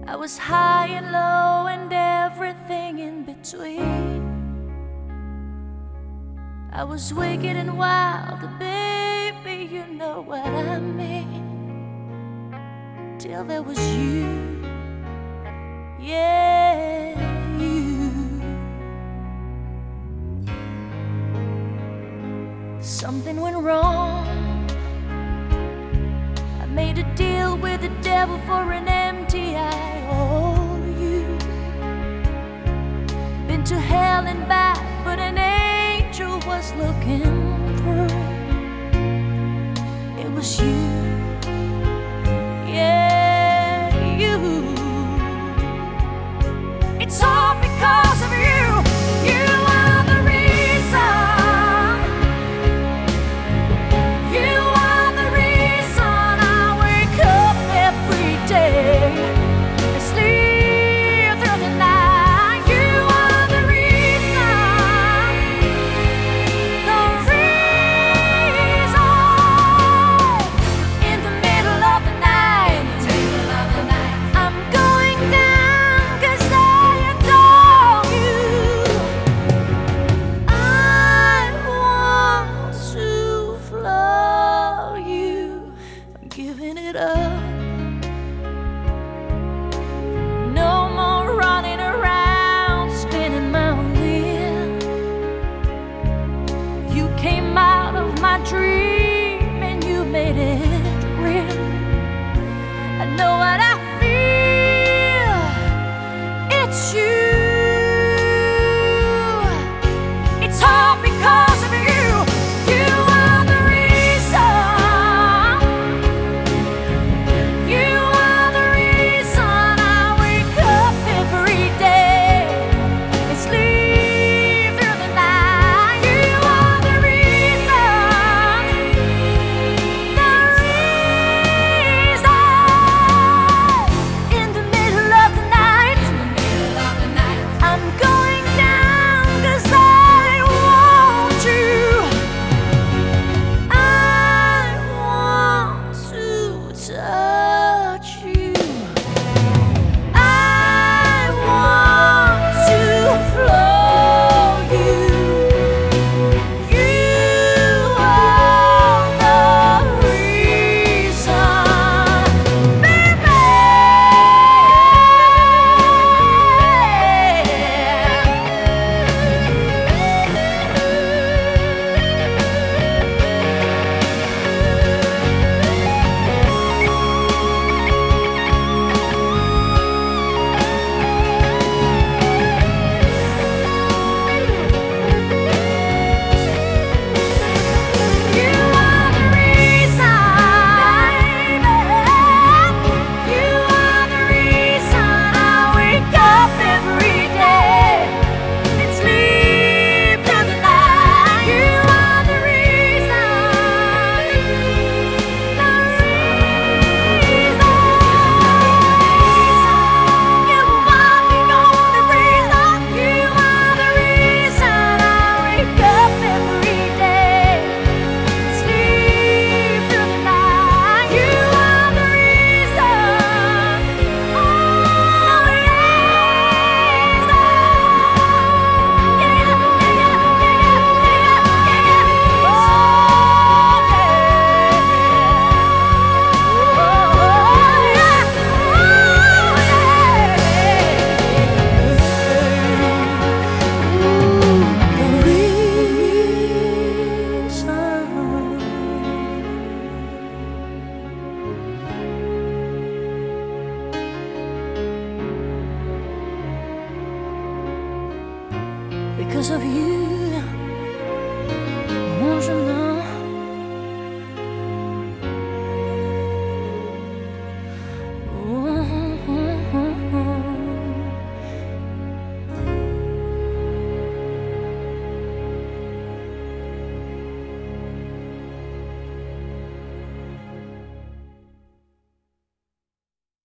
I was high and low and everything in between. I was wicked and wild, baby, you know what I mean. Till there was you, yeah, you. Something went wrong. I made a deal with the devil for an empty eye. Oh, you been to hell and back, but an angel was looking through. It was you, yeah, you. It's all because of you. You are the reason. You are the reason I wake up every day and sleep through the night. You are the reason. The reason. In the middle of the night, I'm going down 'cause I adore you. I want to flow you. I'm giving it up. No more running around, spinning my wheel. You came out of my dream and you made it real. I know what I feel. It's you. It's all because of you. You are the reason. You are the reason I wake up every day and sleep through the night. You are the reason. The reason. In the middle of the night, I'm going down 'cause I want you. I want to touch you. I want to flow you. You are the reason, baby. You are the reason, baby. You are the reason I wake up every day and sleep through the night. You are the reason, the reason. You are the only reason. You are the reason I wake up every day, sleep through the night. You are the reason. Oh, because of you, je